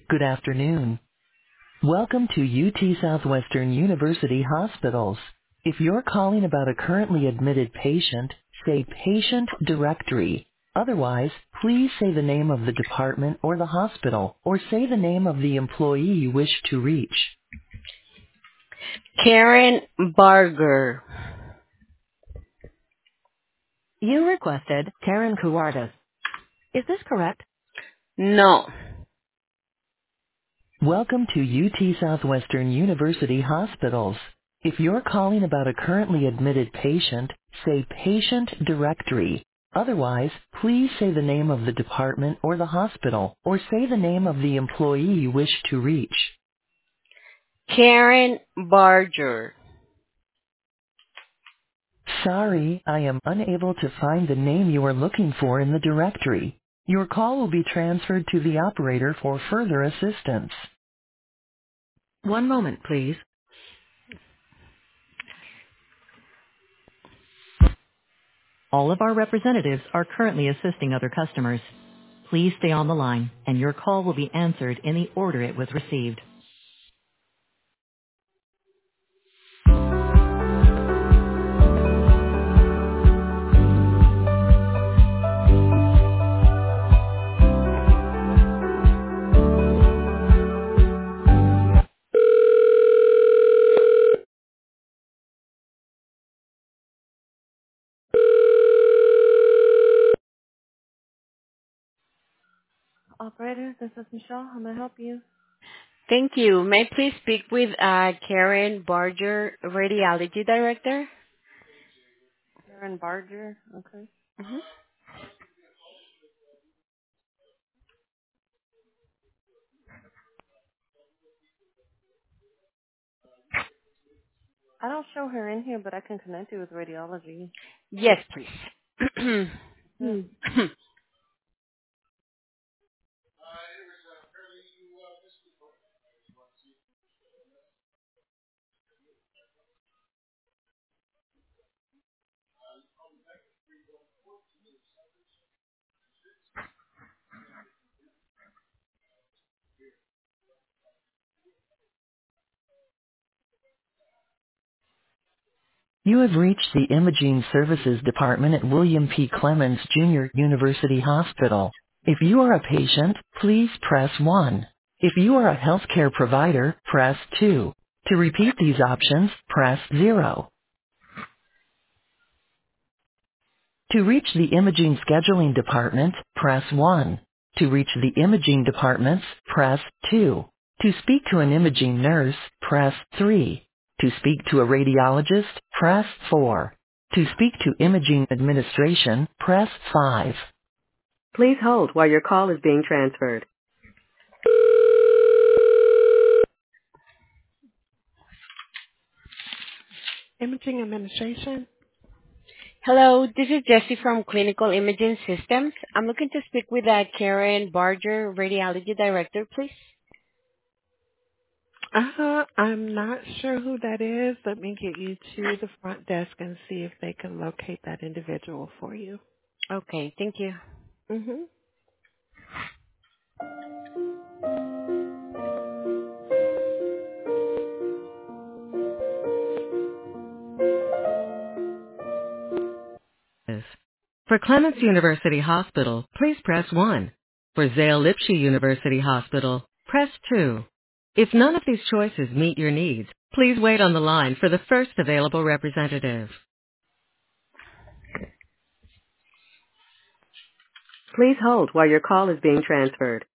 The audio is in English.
Good afternoon. Welcome to UT Southwestern University Hospitals. If you're calling about a currently admitted patient, say patient directory. Otherwise, please say the name of the department or the hospital, or say the name of the employee you wish to reach. Karen Barger. You requested Karen Cuartas. Is this correct? No. Welcome to UT Southwestern University Hospitals. If you're calling about a currently admitted patient, say patient directory. Otherwise, please say the name of the department or the hospital, or say the name of the employee you wish to reach. Karen Barger. Sorry, I am unable to find the name you are looking for in the directory. Your call will be transferred to the operator for further assistance. One moment, please. All of our representatives are currently assisting other customers. Please stay on the line, and your call will be answered in the order it was received. Operator, this is Michelle. How may I help you? Thank you. May I please speak with Karen Barger, Radiology Director? Karen Barger. Okay. Mhm. I don't show her in here, but I can connect you with radiology. Yes, please. Yeah. You have reached the Imaging Services Department at William P. Clements Jr. University Hospital. If you are a patient, please press 1. If you are a healthcare provider, press 2. To repeat these options, press 0. To reach the Imaging Scheduling Department, press 1. To reach the Imaging Departments, press 2. To speak to an imaging nurse, press 3. To speak to a radiologist, press 4. To speak to Imaging Administration, press 5. Please hold while your call is being transferred. Imaging Administration? Hello, this is Jessie from Clinical Imaging Systems. I'm looking to speak with Karen Barger, Radiology Director, please. I'm not sure who that is. Let me get you to the front desk and see if they can locate that individual for you. Okay, thank you. Mm-hmm. For Clements University Hospital, please press 1. For Zale Lipsche University Hospital, press 2. If none of these choices meet your needs, please wait on the line for the first available representative. Please hold while your call is being transferred.